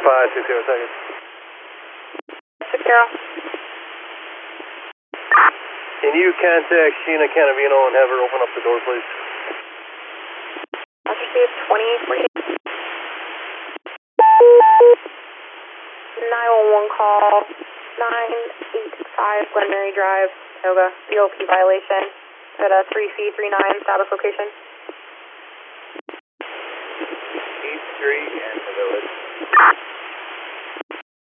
560 seconds. 60. Can you contact Sheena Canavino and have her open up the door, please? That's received 2048. 911 call 985 Glen Mary Drive, Toga, BOP violation at a 3C39 status location. East Street and the village.